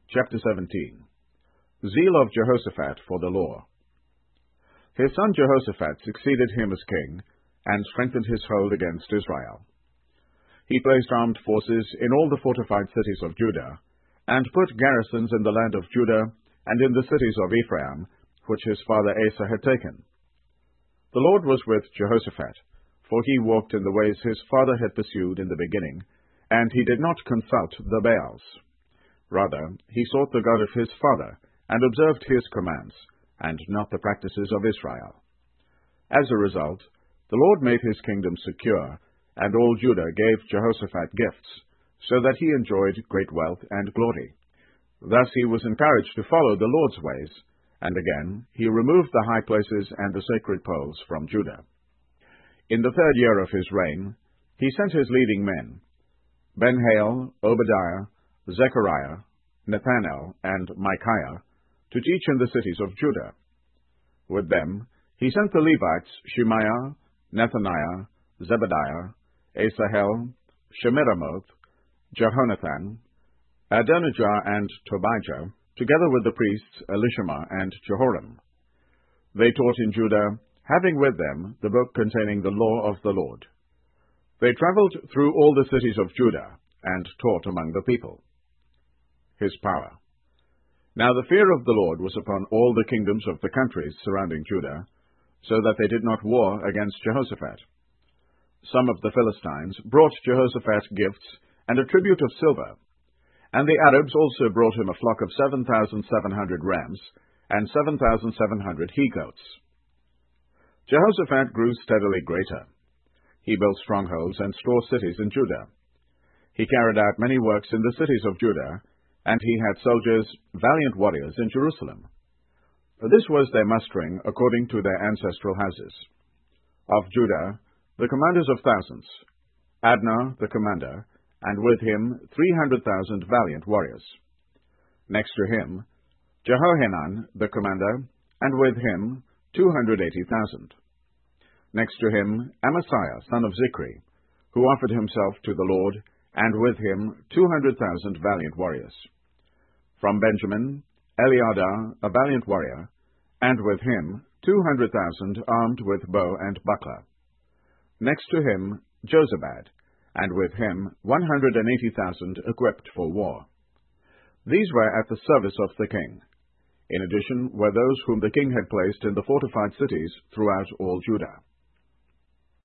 Chapter 17. Zeal of Jehoshaphat for the law. His son Jehoshaphat succeeded him as king, and strengthened his hold against Israel. He placed armed forces in all the fortified cities of Judah, and put garrisons in the land of Judah and in the cities of Ephraim, which his father Asa had taken. The Lord was with Jehoshaphat, for he walked in the ways his father had pursued in the beginning, and he did not consult the Baals. Rather, he sought the God of his father, and observed his commands, and not the practices of Israel. As a result, the Lord made his kingdom secure, and all Judah gave Jehoshaphat gifts, so that he enjoyed great wealth and glory. Thus he was encouraged to follow the Lord's ways, and again he removed the high places and the sacred poles from Judah. In the 3rd year of his reign, he sent his leading men, Ben-Hail, Obadiah, Zechariah, Nethanel, and Micaiah, to teach in the cities of Judah. With them he sent the Levites Shemaiah, Nethaniah, Zebadiah, Asahel, Shemiramoth, Jehonathan, Adonijah, and Tobijah, together with the priests Elishama and Jehoram. They taught in Judah, having with them the book containing the law of the Lord. They traveled through all the cities of Judah, and taught among the people. His power. Now the fear of the Lord was upon all the kingdoms of the countries surrounding Judah, so that they did not war against Jehoshaphat. Some of the Philistines brought Jehoshaphat gifts and a tribute of silver, and the Arabs also brought him a flock of 7,700 rams and 7,700 he-goats. Jehoshaphat grew steadily greater. He built strongholds and store cities in Judah. He carried out many works in the cities of Judah, and he had soldiers, valiant warriors, in Jerusalem. This was their mustering according to their ancestral houses. Of Judah, the commanders of thousands, Adnah the commander, and with him 300,000 valiant warriors. Next to him, Jehohanan the commander, and with him 280,000. Next to him, Amasiah son of Zichri, who offered himself to the Lord, and with him 200,000 valiant warriors. From Benjamin, Eliada, a valiant warrior, and with him 200,000 armed with bow and buckler. Next to him, Jozabad, and with him 180,000 equipped for war. These were at the service of the king. In addition were those whom the king had placed in the fortified cities throughout all Judah.